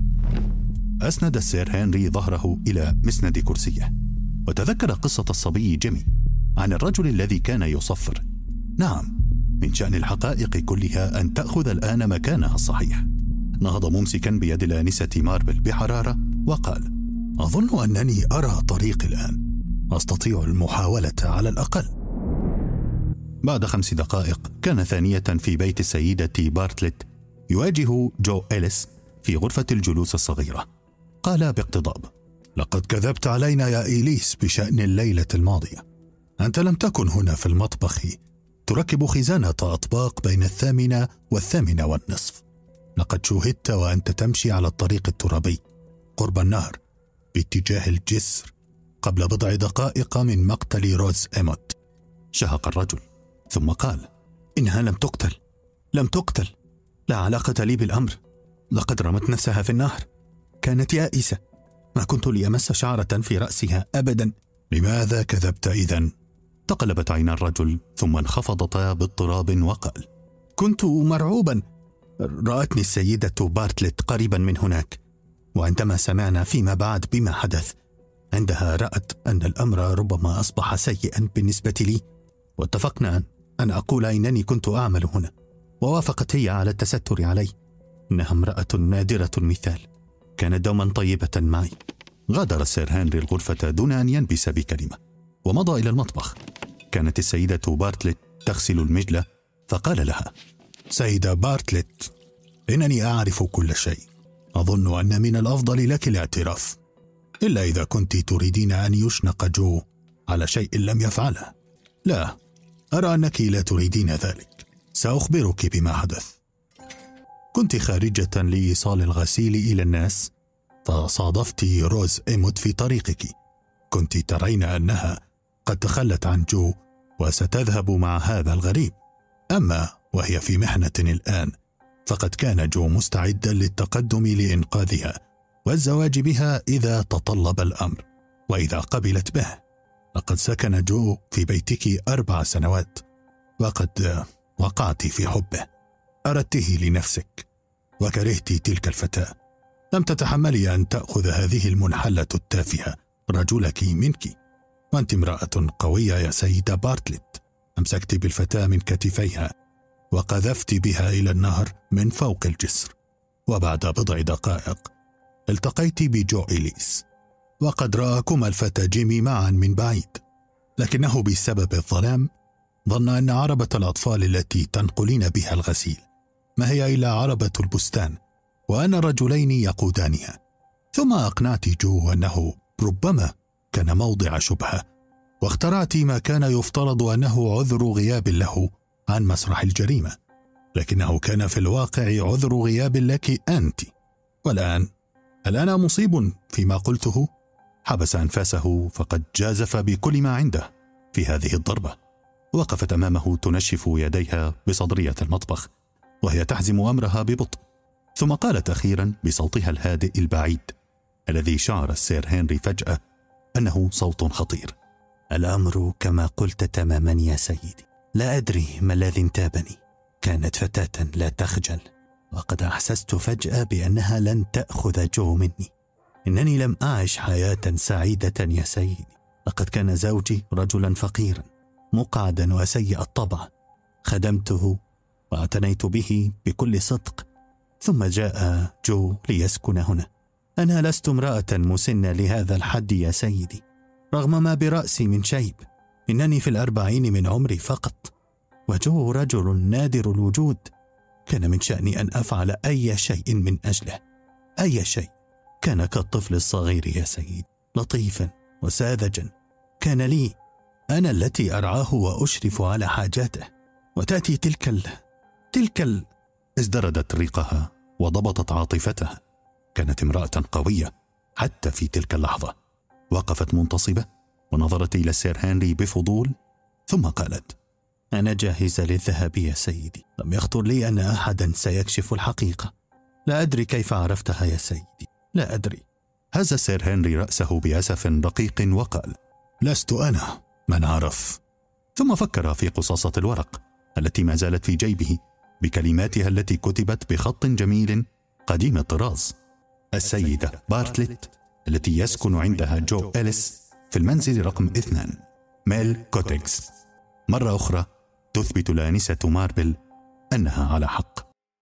أسند السير هنري ظهره إلى مسند كرسيه، وتذكر قصة الصبي جيمي عن الرجل الذي كان يصفر. نعم، من شأن الحقائق كلها أن تأخذ الآن مكانها الصحيح. نهض ممسكا بيد الآنسة ماربل بحرارة وقال: أظن أنني أرى طريقي الآن، أستطيع المحاولة على الأقل. بعد خمس دقائق كان ثانية في بيت السيدة بارتلت يواجه جو إليس في غرفة الجلوس الصغيرة. قال باقتضاب: لقد كذبت علينا يا إليس بشأن الليلة الماضية. أنت لم تكن هنا في المطبخ تركب خزانة أطباق بين الثامنة والثامنة والنصف. لقد شوهدت وأنت تمشي على الطريق الترابي قرب النهر باتجاه الجسر قبل بضع دقائق من مقتل روز إيموت. شهق الرجل ثم قال: إنها لم تقتل لم تقتل لا علاقة لي بالأمر. لقد رمت نفسها في النهر، كانت يائسة، ما كنت لأمس شعرة في رأسها أبدا. لماذا كذبت إذن؟ تقلبت عين الرجل ثم انخفضتا باضطراب وقال: كنت مرعوبا. رأتني السيدة بارتلت قريبا من هناك، وعندما سمعنا فيما بعد بما حدث، عندها رأت أن الأمر ربما أصبح سيئا بالنسبة لي، واتفقنا أن أقول إنني كنت أعمل هنا، ووافقت هي على التستر علي. إنها امرأة نادرة المثال، كانت دوما طيبة معي. غادر السير هنري الغرفة دون أن ينبس بكلمة، ومضى إلى المطبخ. كانت السيدة بارتلت تغسل المجلة، فقال لها: سيدة بارتلت، إنني أعرف كل شيء. أظن أن من الأفضل لك الاعتراف، إلا إذا كنت تريدين أن يشنق جو على شيء لم يفعله. لا، أرى أنك لا تريدين ذلك. سأخبرك بما حدث. كنت خارجة لإيصال الغسيل إلى الناس، فصادفت روز إيموت في طريقك. كنت ترين أنها قد تخلت عن جو وستذهب مع هذا الغريب. أما وهي في محنة الآن، فقد كان جو مستعدا للتقدم لإنقاذها والزواج بها إذا تطلب الأمر، وإذا قبلت به. لقد سكن جو في بيتك أربع سنوات، وقد وقعت في حبه. أردته لنفسك وكرهت تلك الفتاة. لم تتحملي أن تأخذ هذه المنحلة التافهة رجلك منك، وأنت امرأة قوية يا سيدة بارتلت. أمسكت بالفتاة من كتفيها وقذفت بها إلى النهر من فوق الجسر، وبعد بضع دقائق التقيت بجو إليس، وقد رآكما الفتى جيمي معا من بعيد، لكنه بسبب الظلام ظن أن عربة الأطفال التي تنقلين بها الغسيل ما هي إلا عربة البستان، وأن رجلين يقودانها. ثم أقنعت جو أنه ربما كان موضع شبهة، واخترعت ما كان يفترض أنه عذر غياب له عن مسرح الجريمة، لكنه كان في الواقع عذر غياب لك أنت. والآن هل أنا مصيب فيما قلته؟ حبس أنفاسه، فقد جازف بكل ما عنده في هذه الضربة. وقفت أمامه تنشف يديها بصدرية المطبخ، وهي تحزم أمرها ببطء. ثم قالت أخيرا بصوتها الهادئ البعيد، الذي شعر السير هنري فجأة أنه صوت خطير: الأمر كما قلت تماما يا سيدي. لا أدري ما الذي انتابني. كانت فتاة لا تخجل، وقد أحسست فجأة بأنها لن تأخذ جو مني. إنني لم أعش حياة سعيدة يا سيدي. لقد كان زوجي رجلا فقيرا مقعدا وسيء الطبع. خدمته واعتنيت به بكل صدق، ثم جاء جو ليسكن هنا. أنا لست امرأة مسنة لهذا الحد يا سيدي، رغم ما برأسي من شيب. إنني في الأربعين من عمري فقط، وجو رجل نادر الوجود. كان من شأني أن أفعل أي شيء من أجله، أي شيء. كان كالطفل الصغير يا سيد، لطيفا وساذجا. كان لي أنا التي أرعاه وأشرف على حاجاته، وتأتي تلك ال... تلك ال... ازدردت ريقها وضبطت عاطفتها. كانت امرأة قوية حتى في تلك اللحظة. وقفت منتصبة ونظرت إلى السير هنري بفضول، ثم قالت: أنا جاهزة للذهاب يا سيدي. لم يخطر لي أن أحدا سيكشف الحقيقة. لا أدري كيف عرفتها يا سيدي، لا أدري. هز السير هنري رأسه بأسف رقيق وقال: لست أنا من عرف. ثم فكر في قصاصة الورق التي ما زالت في جيبه بكلماتها التي كتبت بخط جميل قديم الطراز: السيدة بارتلت التي يسكن عندها جو إليس في المنزل رقم اثنان، ميل كوتيكس. مرة أخرى تثبت الآنسة ماربل أنها على حق.